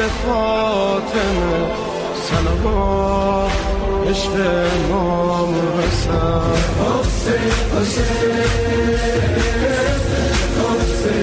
فاطمه سلام عشق ما مرسل حسین حسین حسین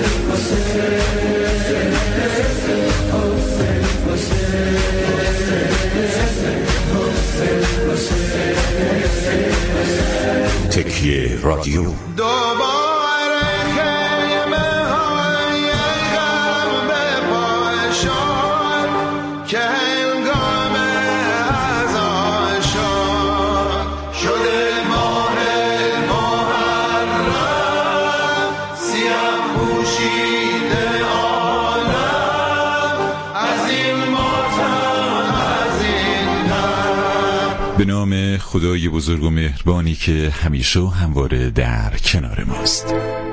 حسین تکیه رادیو دوباره خیمه های غم به پایشان که هنگام ازان شده ماه محرم سیاه پوشیده عالم از این ماتم از این غم. به نام خدای بزرگ و مهربانی که همیشه و همواره در کنار ماست.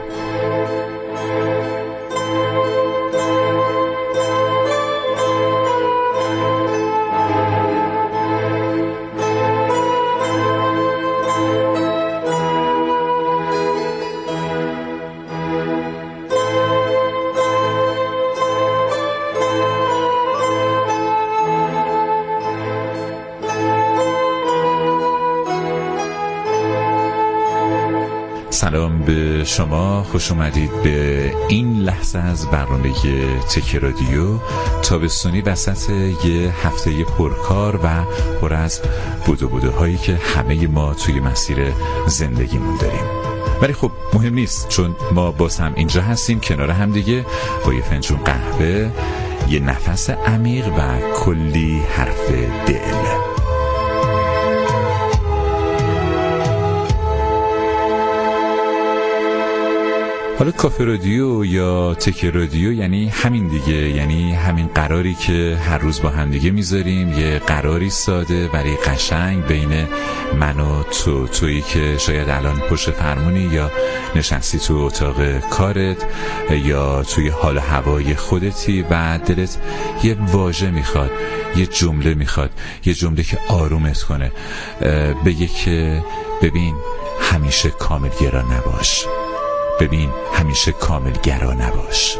سلام به شما، خوش اومدید به این لحظه از برنامه تکیه رادیو تابستونی وسط یه هفته پرکار و پر از بدوهایی که همه ما توی مسیر زندگیمون داریم. ولی خب مهم نیست، چون ما باز هم اینجا هستیم کنار هم دیگه با یه فنجون قهوه، یه نفس عمیق و کلی حرف دل. حالا کافه رادیو یا تکیه رادیو یعنی همین دیگه، یعنی همین قراری که هر روز با هم دیگه میذاریم، یه قراری ساده ولی قشنگ بین من و تویی که شاید الان پشت فرمونی یا نشستی تو اتاق کارت یا توی حال هوای خودتی و دلت یه واژه میخواد، یه جمله میخواد، یه جمله که آرومت کنه، بگه که ببین همیشه کاملگرا نباش، ببین همیشه کاملگرا نباش.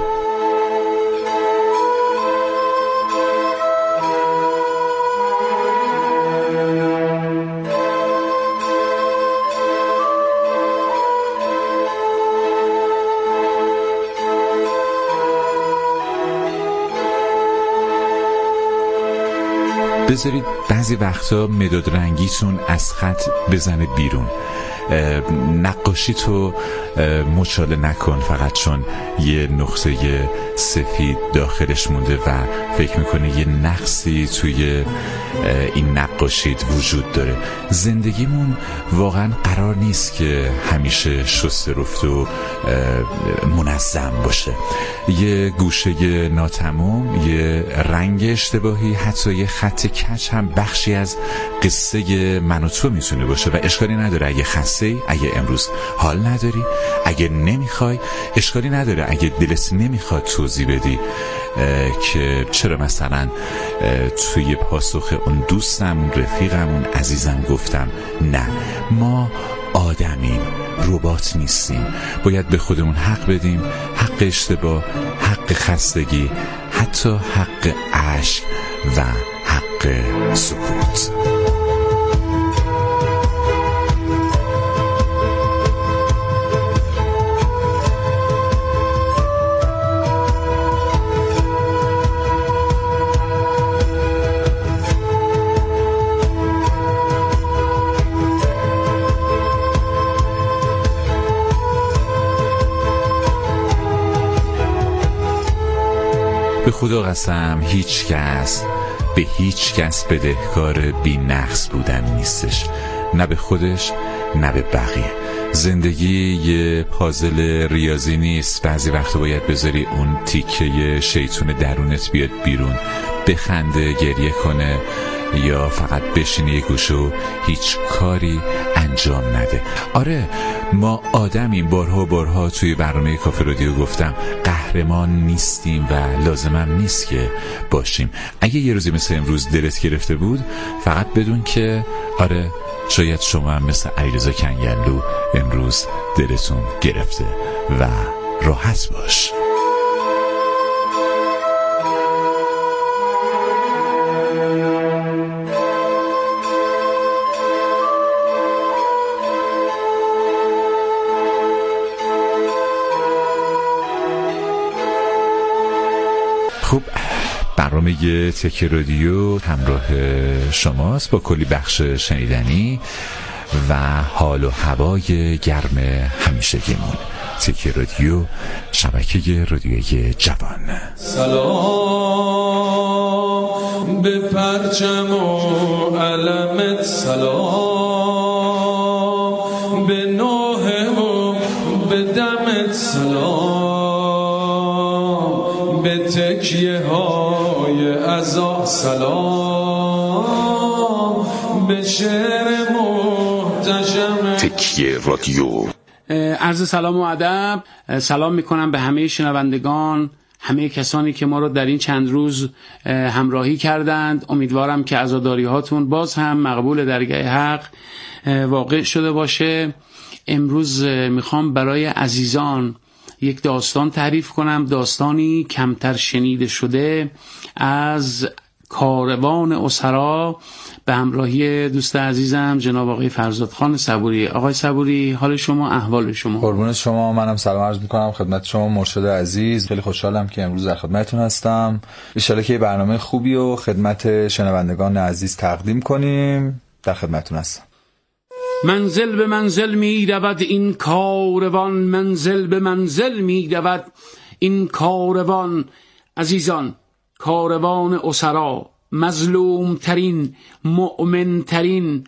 بذارید بعضی وقتا مداد رنگیتون از خط بزنه بیرون، نقاشی تو مچاله نکن فقط چون یه نقطه سفید داخلش مونده و فکر میکنه یه نقصی توی این نقاشیت وجود داره. زندگیمون واقعا قرار نیست که همیشه شسته رفته و منظم باشه. یه گوشه ناتمام، یه رنگ اشتباهی، حتی یه خط کج هم بخشی از قصه من و تو میتونه باشه و اشکالی نداره اگه خسته، اگه امروز حال نداری، اگه نمیخوای، اشکالی نداره اگه دلت نمیخواد توضیح بدی که چرا مثلا توی پاسخ اون دوستم، اون رفیقم، اون عزیزم گفتم نه. ما آدمیم، ربات نیستیم. باید به خودمون حق بدیم، حق اشتباه، حق خستگی، حتی حق عشق و حق سکوت. به خدا قسم هیچ کس به هیچ کس بدهکار بی نقص بودن نیستش، نه به خودش نه به بقیه. زندگی یه پازل ریاضی نیست. بعضی وقتا باید بذاری اون تیکه شیطون درونت بیاد بیرون، بخنده، گریه کنه یا فقط بشینه یه گوشه و هیچ کاری انجام نده. آره ما آدمیم، بارها توی برنامه کافه رادیو گفتم قهرمان نیستیم و لازمم نیست که باشیم. اگه یه روزی مثل امروز دلت گرفته بود، فقط بدون که آره شاید شما هم مثل علیرضا کنگلو امروز دلتون گرفته و راحت باش. برنامه تکیه رادیو همراه شماست با کلی بخش شنیدنی و حال و هوای گرم همیشگیمون. تکیه رادیو، شبکه رادیویی جوان. سلام به پرچم و علمت، سلام به نوحه و به دمت، سلام به تکیه های عزا، سلام به شعر محتشم. تکیه رادیو. عرض سلام و ادب. سلام میکنم به همه شنوندگان، همه کسانی که ما رو در این چند روز همراهی کردند. امیدوارم که عزاداری هاتون باز هم مقبول درگاه حق واقع شده باشه. امروز میخوام برای عزیزان یک داستان تعریف کنم، داستانی کمتر شنیده شده از کاروان اسرا به همراهی دوست عزیزم جناب آقای فرزادخان صبوری. آقای صبوری، حال شما، احوال شما؟ قربون شما. منم سلام عرض میکنم خدمت شما مرشد عزیز. خیلی خوشحالم که امروز در خدمتتون هستم. ان شاءالله که برنامه خوبی و خدمت شنوندگان عزیز تقدیم کنیم. در خدمتتون هستم. منزل به منزل می رود این کاروان، منزل به منزل می رود این کاروان. عزیزان، کاروان اسرا، مظلوم ترین، مؤمن ترین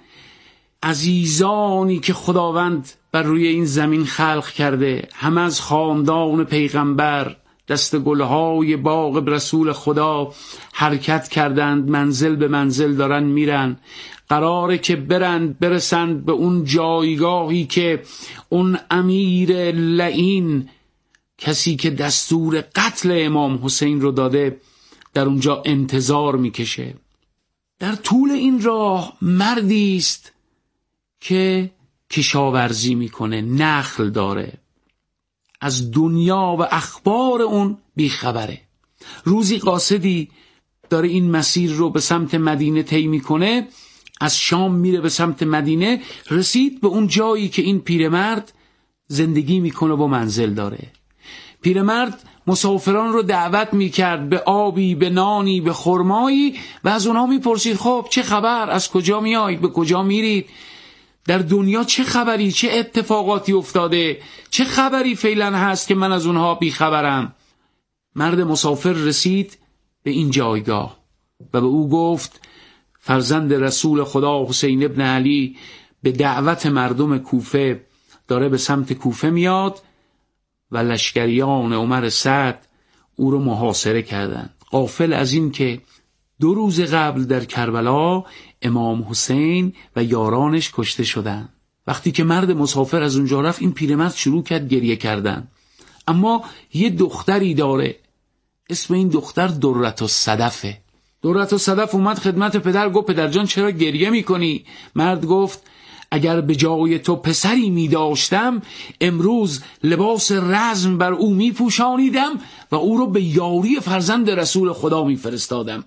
عزیزانی که خداوند بر روی این زمین خلق کرده، هم از خاندان پیغمبر دست گلهای باغ رسول خدا حرکت کردند، منزل به منزل دارن میرن. قراره که برسند به اون جایگاهی که اون امیر لعین، کسی که دستور قتل امام حسین رو داده، در اونجا انتظار میکشه. در طول این راه مردی است که کشاورزی میکنه، نخل داره، از دنیا و اخبار اون بیخبره. روزی قاصدی داره این مسیر رو به سمت مدینه طی میکنه، از شام میره به سمت مدینه، رسید به اون جایی که این پیرمرد زندگی میکنه و منزل داره. پیرمرد مسافران رو دعوت میکرد به آبی، به نانی، به خرمایی و از اونها میپرسید خب چه خبر، از کجا میایید، به کجا میرید، در دنیا چه خبری، چه اتفاقاتی افتاده، چه خبری فعلا هست که من از اونها بیخبرم. مرد مسافر رسید به این جایگاه و به او گفت فرزند رسول خدا حسین ابن علی به دعوت مردم کوفه داره به سمت کوفه میاد و لشکریان عمر سعد او رو محاصره کردند، غافل از این که 2 روز قبل در کربلا امام حسین و یارانش کشته شدند. وقتی که مرد مسافر از اونجا رفت، این پیرمرد شروع کرد گریه کردن. اما یه دختری داره، اسم این دختر درت الصدفه. درت الصدف اومد خدمت پدر، گفت پدرجان چرا گریه میکنی؟ مرد گفت اگر به جای تو پسری می داشتم، امروز لباس رزم بر او می پوشانیدم و او رو به یاری فرزند رسول خدا می فرستادم.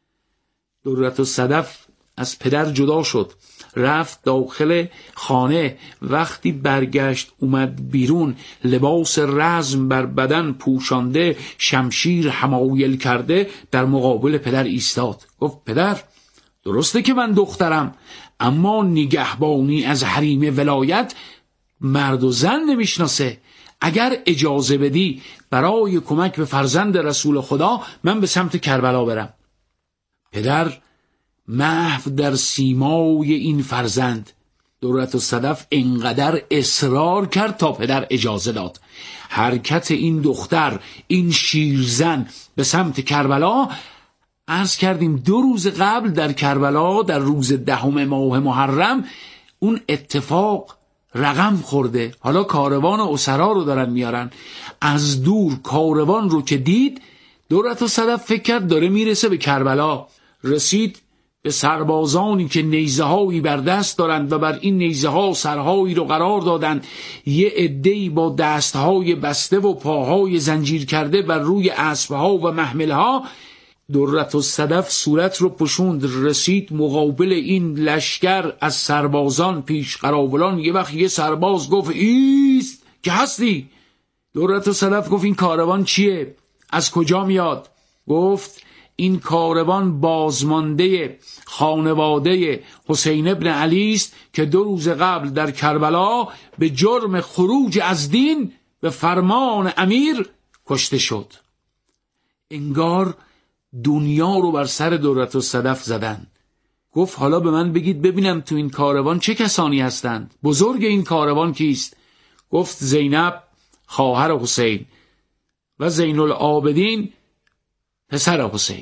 درت الصدف از پدر جدا شد، رفت داخل خانه. وقتی برگشت اومد بیرون، لباس رزم بر بدن پوشانده، شمشیر حمایل کرده، در مقابل پدر ایستاد. گفت پدر، درسته که من دخترم، اما نگهبانی از حریم ولایت مرد و زن نمیشناسه. اگر اجازه بدی برای کمک به فرزند رسول خدا من به سمت کربلا برم. پدر محو در سیمای این فرزند درت الصدف انقدر اصرار کرد تا پدر اجازه داد. حرکت این دختر، این شیرزن به سمت کربلا، عرض کردیم 2 روز قبل در کربلا در روز 10 ماه محرم اون اتفاق رقم خورده. حالا کاروان اسرا رو دارن میارن. از دور کاروان رو که دید، درت الصدف فکر کرد داره میرسه به کربلا. رسید به سربازانی که نیزه هایی بر دست دارند و بر این نیزه ها سرهایی رو قرار دادند. یه عده‌ای با دستهای بسته و پاهای زنجیر کرده بر روی اسبها و محملها. درت الصدف صورت رو پوشوند، رسید مقابل این لشکر از سربازان پیش قراولان. یه وقت یه سرباز گفت ایست که هستی؟ درت الصدف گفت این کاروان چیه؟ از کجا میاد؟ گفت این کاروان بازمانده خانواده حسین ابن علی است که 2 روز قبل در کربلا به جرم خروج از دین به فرمان امیر کشته شد. انگار دنیا رو بر سر دورةالصدف زدن. گفت حالا به من بگید ببینم تو این کاروان چه کسانی هستند؟ بزرگ این کاروان کیست؟ گفت زینب خواهر حسین و زین العابدین پسر حسین.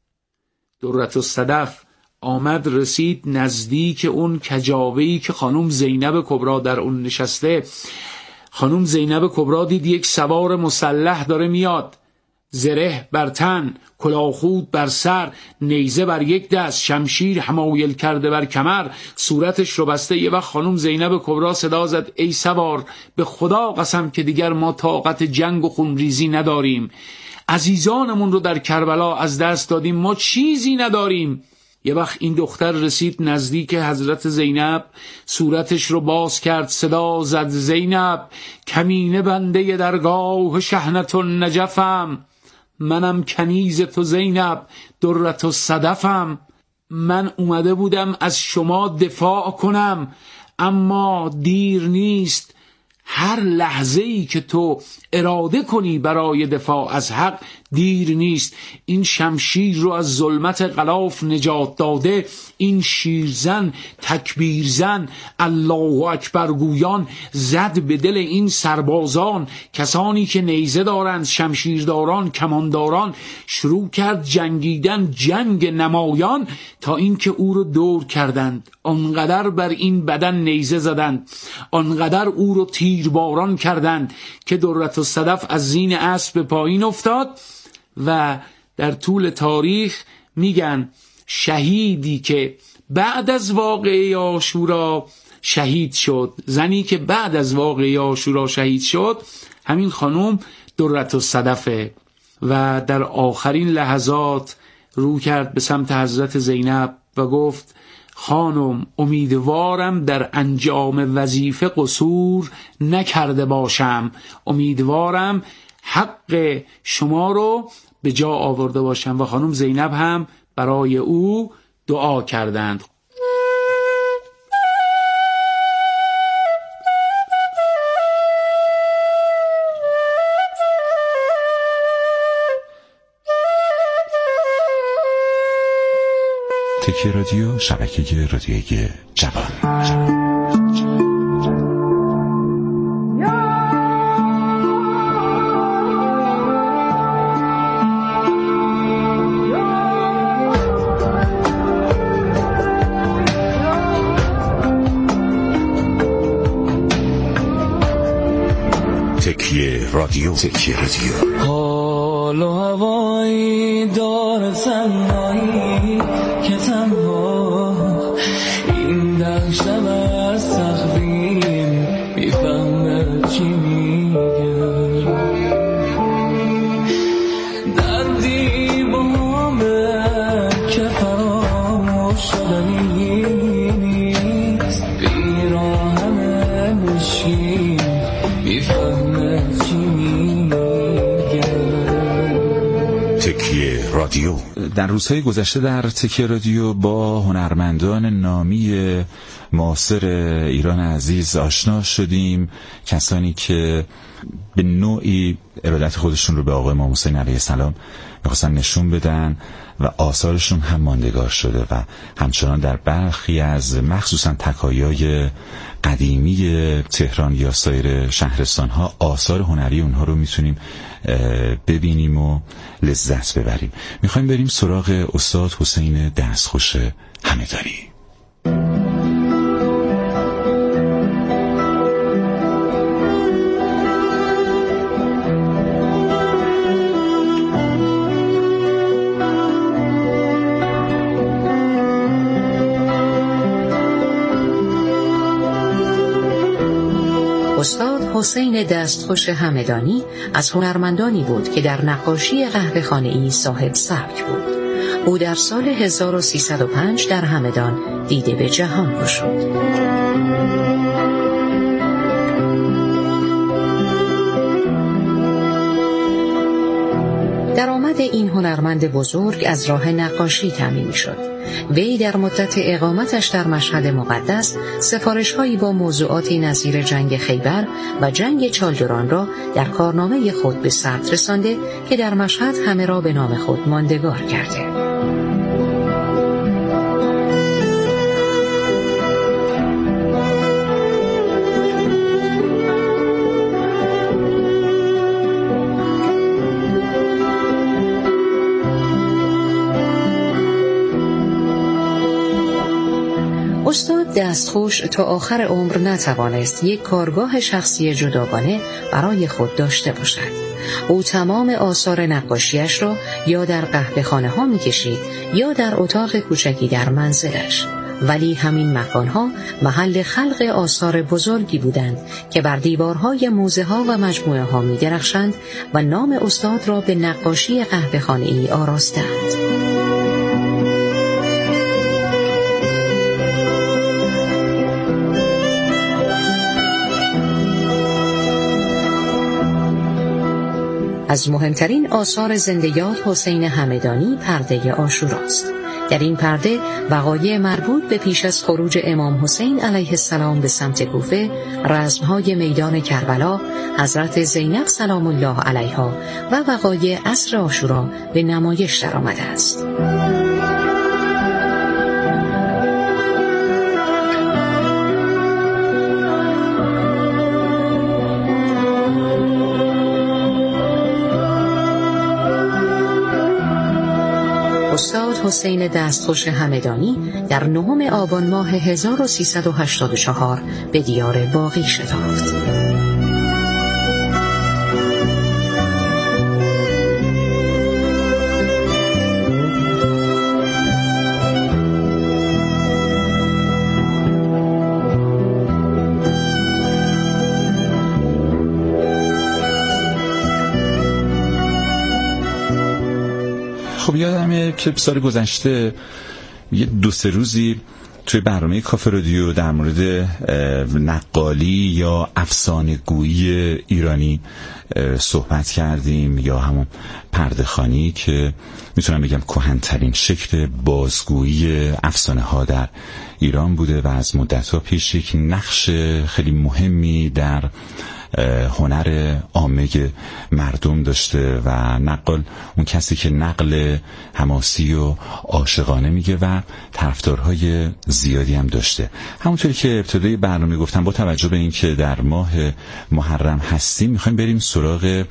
دورةالصدف آمد رسید نزدیک اون کجاوه‌ای که خانم زینب کبرا در اون نشسته. خانم زینب کبرا دید یک سوار مسلح داره میاد، زره بر تن، کلاهخود بر سر، نیزه بر یک دست، شمشیر حمایل کرده بر کمر، صورتش رو بسته. یه وقت خانم زینب کبرا صدا زد ای سوار، به خدا قسم که دیگر ما طاقت جنگ و خونریزی نداریم، عزیزانمون رو در کربلا از دست دادیم، ما چیزی نداریم. یه وقت این دختر رسید نزدیک حضرت زینب، صورتش رو باز کرد، صدا زد زینب کمینه بنده درگاه شحنة النجفم، منم کنیز تو زینب دورةالصدفم. من اومده بودم از شما دفاع کنم اما دیر نیست. هر لحظه‌ای که تو اراده کنی برای دفاع از حق دیر نیست. این شمشیر رو از ظلمت غلاف نجات داده، این شیرزن تکبیرزن الله اکبر گویان زد به دل این سربازان، کسانی که نیزه دارند، شمشیرداران، کمانداران، شروع کرد جنگیدن، جنگ نمایان، تا اینکه او رو دور کردند. آنقدر بر این بدن نیزه زدند، آنقدر او رو تیرباران کردند که دورةالصدف از زین اسب به پایین افتاد. و در طول تاریخ میگن شهیدی که بعد از واقعه عاشورا شهید شد، زنی که بعد از واقعه عاشورا شهید شد، همین خانم دورةالصدفه. و در آخرین لحظات رو کرد به سمت حضرت زینب و گفت خانم امیدوارم در انجام وظیفه قصور نکرده باشم، امیدوارم حق شما رو به جا آورده باشم. و خانم زینب هم برای او دعا کردند. تکیه رادیو، شبکه رادیویی جوان. تکیه رادیو. حال و هوایی دار تنهایی که تنها این در شب از تقدیم میفهمه چی میگه، دردی با همه که فراموش شدنی نیست، بیراهمه مشکین میفهمه چی میگه. تکیه رادیو. در روزهای گذشته در تکیه رادیو با هنرمندان نامی معاصر ایران عزیز آشنا شدیم، کسانی که به نوعی ارادت خودشون رو به آقای امام حسین علیه السلام میخواستن نشون بدن و آثارشون هم ماندگار شده و همچنان در برخی از مخصوصا تکایای قدیمی تهران یا سایر شهرستان ها آثار هنری اونها رو میتونیم ببینیم و لذت ببریم. میخوایم بریم سراغ استاد حسین دستخوش همدانی. استاد حسین دستخوش همدانی از هنرمندانی بود که در نقاشی قهوه‌خانه‌ای صاحب سبک بود. او در سال 1305 در همدان دیده به جهان گشود. در درآمد این هنرمند بزرگ از راه نقاشی تامین می‌شد. وی در مدت اقامتش در مشهد مقدس سفارش‌هایی با موضوعاتی نظیر جنگ خیبر و جنگ چالدران را در کارنامه خود به ثبت رسانده که در مشهد همه را به نام خود ماندگار کرده. استاد دستخوش تا آخر عمر نتوانست یک کارگاه شخصی جداگانه برای خود داشته باشد. او تمام آثار نقاشیش را یا در قهوه‌خانه ها می کشید یا در اتاق کوچکی در منزلش. ولی همین مکانها محل خلق آثار بزرگی بودند که بر دیوارهای موزه ها و مجموعه ها می درخشند و نام استاد را به نقاشی قهوه‌خانه‌ای آراستند. از مهمترین آثار زندۀاد حسین همدانی پرده عاشوراست. در این پرده وقایع مربوط به پیش از خروج امام حسین علیه السلام به سمت کوفه، رزمهای میدان کربلا، حضرت زینب سلام الله علیها و وقایع عصر عاشورا به نمایش درآمده است. استاد حسین دستخوش همدانی در 9 آبان ماه 1384 به دیار باقی شتافت. خب یادمه که سال گذشته یه 2-3 روزی توی برنامه کافه رادیو در مورد نقالی یا افسانه‌گویی ایرانی صحبت کردیم، یا همون پرده‌خوانی که میتونم بگم کهن‌ترین شکل بازگویی افسانه ها در ایران بوده و از مدت‌ها پیش یک نقش خیلی مهمی در هنر عامه مردم داشته و نقال اون کسی که نقل حماسی و عاشقانه میگه و طرفدارهای زیادی هم داشته. همونطوری که ابتدای برنامه گفتم، با توجه به این که در ماه محرم هستیم میخوایم بریم سراغ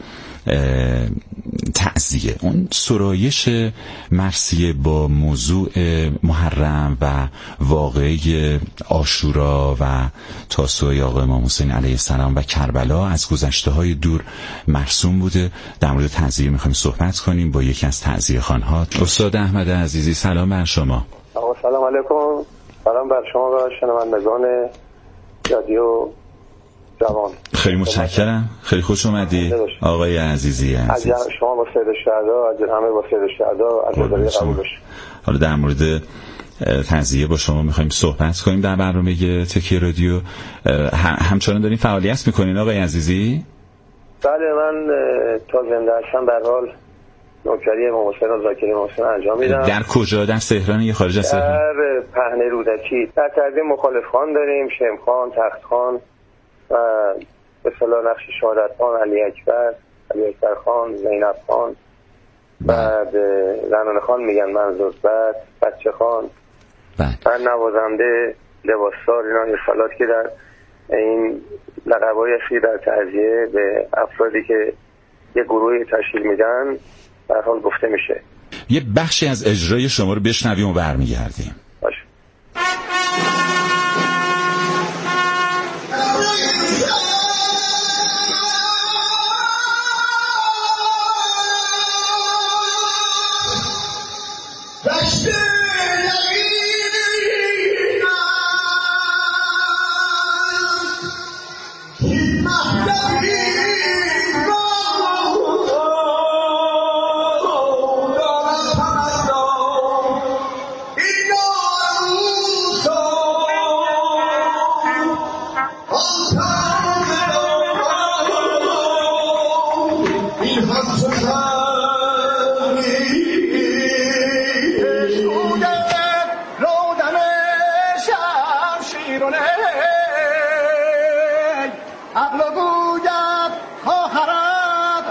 تعزیه، اون سرایش مرثیه با موضوع محرم و واقعه عاشورا و تاسوعه آقا امام حسین علیه السلام و کربلا از گذشته‌های دور مرسوم بوده. در مورد تعزیه میخوایم صحبت کنیم با یکی از تعزیه خوان‌ها. استاد احمد عزیزی، سلام بر شما. سلام علیکم. سلام بر شما و شنوندگان رادیو جوان. خیلی متشکرم، خیلی خوش اومدی آقای عزیزی. از شما با سید الشهدا، از همه با سید الشهدا، از اداره قبول بشه. حالا در مورد تعزیه با شما میخوایم صحبت کنیم در برنامه تکیه رادیو. همچنان دارین فعالیت میکنین آقای عزیزی؟ بله، من تا زنده هستم به هر حال نوکری امام حسین و ذاکر امام حسین انجام میدم. در کجا؟ در تهران یا خارج از تهران؟ در پهنه رودکی. در تعزیه مخالف خان داریم، شم خان، تخت خان و به اصطلاح نقش شهادت خان، علی اکبر خان، زینب خان، بعد زنان خان میگن منظور، بعد بچه خان، بعد نوازنده، لباسدار، اینا یه سالات که در این لقب‌های اصلی در تعزیه به افرادی که یه گروهی تشکیل میدن در حال گفته میشه. یه بخشی از اجرای شما رو بشنویم و برمیگردیم. باشه. No! عقل گوید خواهرت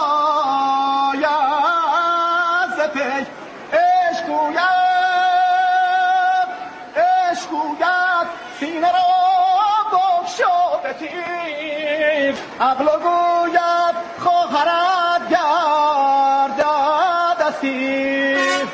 آید ز پی عشق گوید سینه را بگشا به تیر عقل گوید خواهرت گردد اسیر.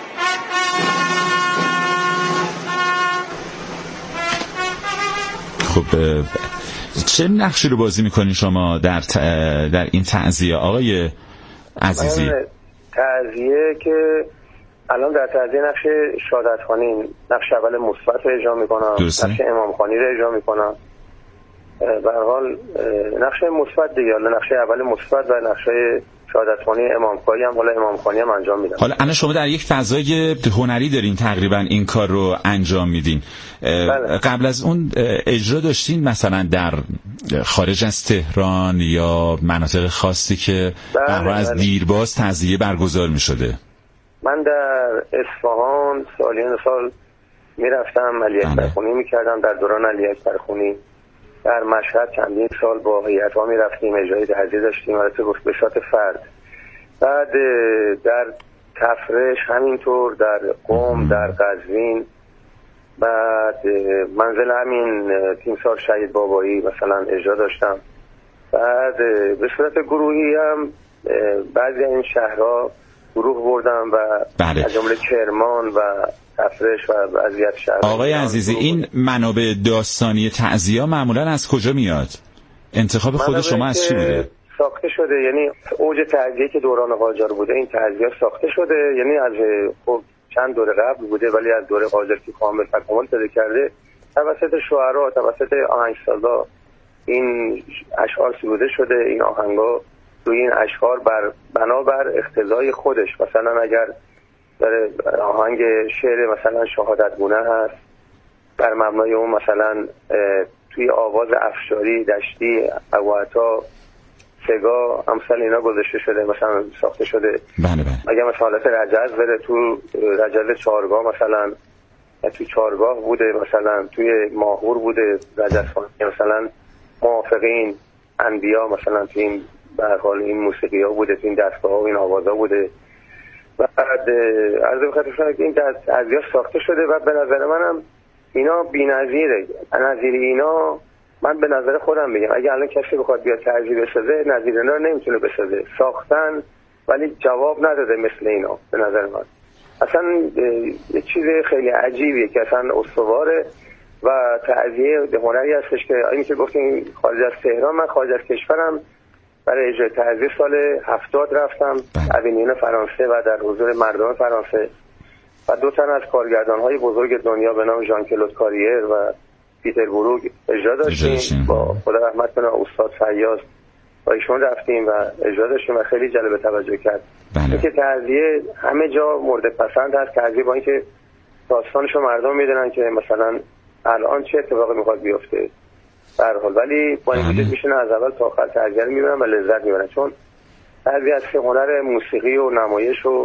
خب چه نقشی رو بازی میکنین شما در این تعزیه آقای عزیزی؟ تعزیه که الان در تعزیه نقش شهادتخوانی، نقش اول مثبت رو اجرا میکنم، نقش امامخوانی رو اجرا میکنم. به هر حال نقش مثبت دیگه، نقش اول مثبت و نقش شهادتخوانی امامخوانی هم حالا امامخوانی هم انجام میدم. حالا الان شما در یک فضای هنری دارین تقریبا این کار رو انجام میدین. بله. قبل از اون اجرا داشتین مثلا در خارج از تهران یا مناطق خاصی که بله. از دیرباز تعزیه برگزار میشده؟ من در اصفهان سالیان سال میرفتم علی اکبرخونی میکردم در دوران علی اکبرخونی. در مشهد چندین سال با هیئت‌ها میرفتیم اجرای تعزیه داشتیم، البته به صورت فرد. بعد در تفرش همینطور، در قم، در قزوین، بعد منزل همین تیمسار شهید بابایی مثلا اجرا داشتم. بعد به صورت گروهی هم بعضی این شهرها گروه بردم و بله. از جمله کرمان و تفرش و بعضی از شهرها. آقای عزیزی این منابع داستانی تعزیه معمولا از کجا میاد؟ انتخاب خود شما از چی بوده؟ ساخته شده، یعنی اوج تعزیه که دوران قاجار بوده این تعزیه ساخته شده، یعنی از خب چند دوره قبل بوده ولی از دوره قاجار که کامل تکامل پیدا کرده توسط شاعرها، توسط آهنگسازا این اشعار سروده شده. این آهنگا روی این اشعار بنابر اقتضای خودش، مثلا اگر در آهنگ شعر مثلا شهادتگونه هست، بر مبنای اون مثلا توی آواز افشاری، دشتی، ابوعطا، سگا، امثال اینا گذاشته شده، مثلا ساخته شده. بله بله. اگر مثلا حالت رجز بره تو رجز چارگاه، مثلا توی چارگاه بوده، مثلا توی ماهور بوده رجز، مثلا موافقین انبیا مثلا توی این به هر حال این موسیقی ها بوده، توی این دستگاه ها و این آواز ها بوده. بعد عرض بخاطر شده که این تعزیه ساخته شده و به نظر منم اینا بی‌نظیره. نظیر اینا من به نظر خودم بگم اگه الان کسی بخواد بیاد تعزیه بسازه نظیر اینا رو نمیتونه بسازه. ساختن ولی جواب نداده مثل اینا به نظر من. اصلا یه چیز خیلی عجیبیه که اصلا استواره و تعزیه هنری هستش که این که گفتیم خارج از تهران، من خارج از کشورم برای اجرای تعزیه سال 70 رفتم اوینیون فرانسه و در حضور مردم فرانسه و 2 تن از کارگردان‌های بزرگ دنیا به نام ژان کلود کاریر و پیتر بروگ اجرا داشتیم. با خدا رحمت کنه استاد فیاض با ایشون رفتیم و اجرا داشتیم و خیلی جلب توجه کرد. اینکه تعزیه همه جا مورد پسند هست. تعزیه با اینکه داستانشو مردم میدونن که مثلا الان چه اتفاقی میخواد بیفته به هر حال، ولی با این وجود میشن از اول تا آخر تعزیه رو میبرن و لذت میبرن، چون تعزیه از هنر موسیقی و نمایش و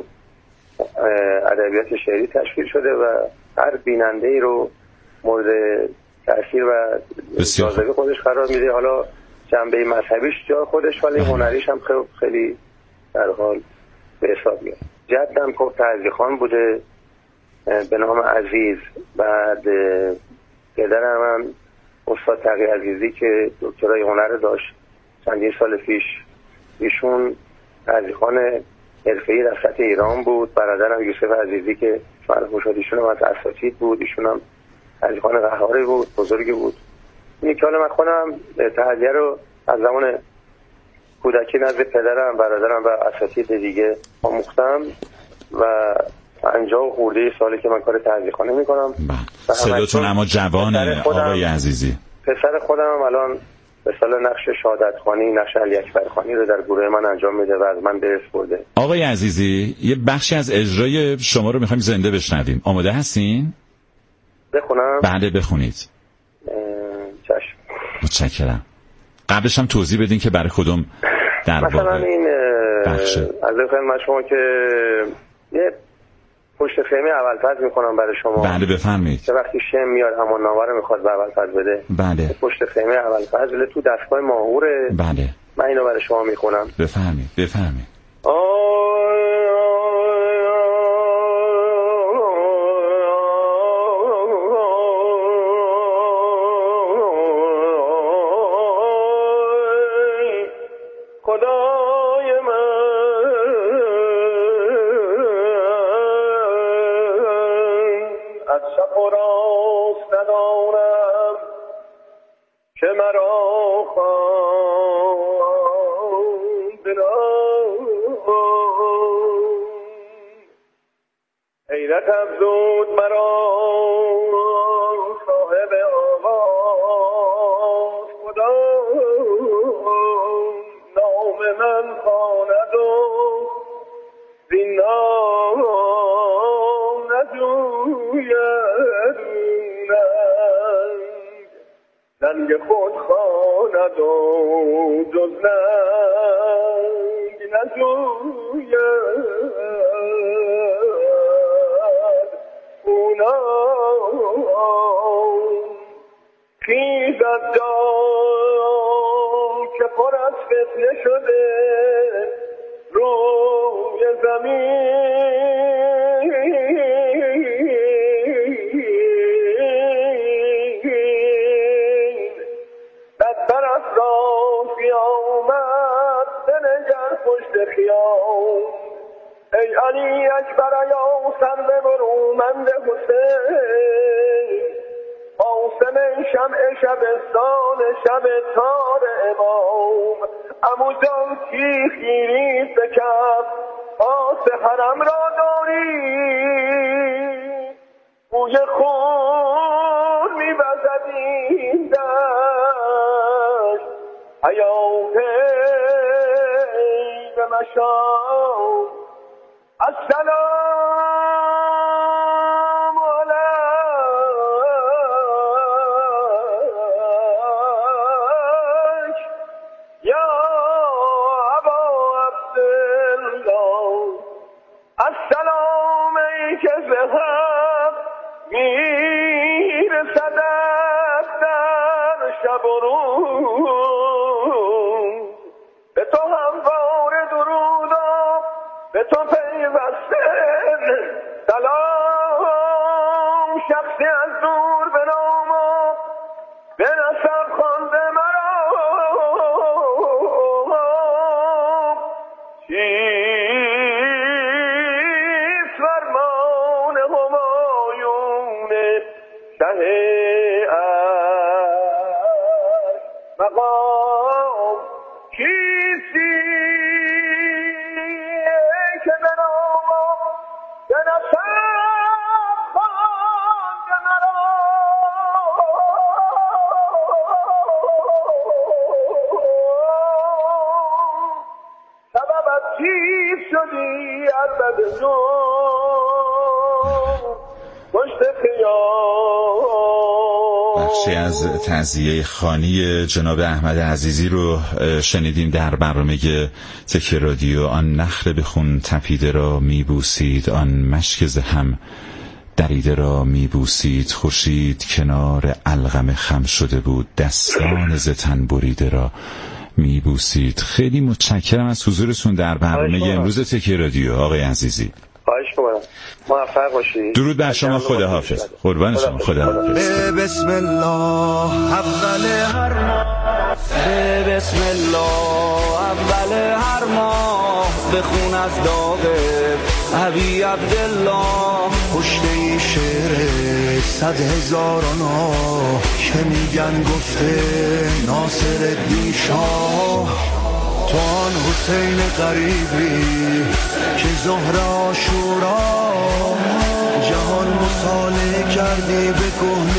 ادبیات شعری تشکیل شده و هر بیننده‌ای رو مورد تأثیر و جاذبه خودش قرار میده. حالا جنبه مذهبیش جا خودش ولی هنریش هم خیلی در حال به حساب میاد. جدم که تعزیه خان بوده به نام عزیز. بعد پدرم هم استاد تقی عزیزی که دکترای هنر داشت چندین سال پیش، ایشون تعزیه خان حرفه‌ای در سطح ایران بود. برادرم یوسف عزیزی که معروف شد ایشون هم از اساتید بود، ایشون هم تعزیه خان قهاری بود، بزرگی بود. این که حالا من خودم تعزیه رو از زمان کودکی نزد پدرم، برادرم و اساتید دیگه آموختم و 50 خورده سالی که من کار تعزیه خانه میکنم. صداتون اما جوانه آقای عزیزی. پسر خودم هم الان به اصطلاح نقش شهادتخوانی، نقش علی اکبرخوانی رو در گروه من انجام میده و از من درس برده. آقای عزیزی یه بخشی از اجرای شما رو میخوایم زنده بشنویم. آماده هستین؟ بخونم؟ بله بخونید. چشم. متشکرم. قبلش هم توضیح بدین که برای کدوم در مثلا واقع این بخشه. از خدمت شما که یه پشت فهمی اول فاز میکنم برای شما. بله بفرمایید. که وقتی شم میاد همون نوار رو میخواد به اول فاز بده. بله. پشت فهمی اول فاز تو دستگاه ماهوره. بله. من اینو برای شما میخونم. بفرمایید. خدای من از شب و راست ندانم که مرا خواندنم حیرت افزود مرا صاحب آواز خدا نام من خواند و زین نام نجوید ننگ خود خواند و جز ننگ نجوید خیزد جان که پر از فتنه شده روی زمین بدتر از راه قیامت بنگر پشت خیام ای علی اکبر یا سرو برومند حسین قاسم شمع شبستان شب تار امام عمو جان کی خیرید بکرد پاس حرم را داری بوی خون میوزد این دشت حیات ای به مشام السلام علیک یا ابا عبدالله السلام ای که زهب میرسدد در شب و روز به تو همواره درودم به تو پیوسته سلام شخصی از دور به نامم به نسب خوانده مرا چیست فرمان همایون شه مقام کیستی که به نامم به نسب خوانده مرا سببت چیست شدی از بد جون پشت خیام. بخشی از تعزیه خوانی جناب احمد عزیزی رو شنیدیم در برنامه تکه رادیو. آن نخل به خون تپیده را میبوسید، آن مشک ز هم دریده را میبوسید، خورشید کنار القم خم شده بود، دستان ز تن بریده را میبوسید. خیلی متشکرم از حضورتون در برنامه امروز تکه رادیو آقای عزیزی. خواهش می‌کنم. موفق باشید. درود بر شما. خداحافظ. قربان شما. خداحافظ. بسم الله اول هر ماه، بسم الله اول هر ماه، بخون از داغ ابی عبدالله، پشته شعر 100,000 آنا که میگن گفته ناصرالدین شاه. تو آن حسین غریبی که ظهر عاشورا جهان مطالعه کردی به کهنه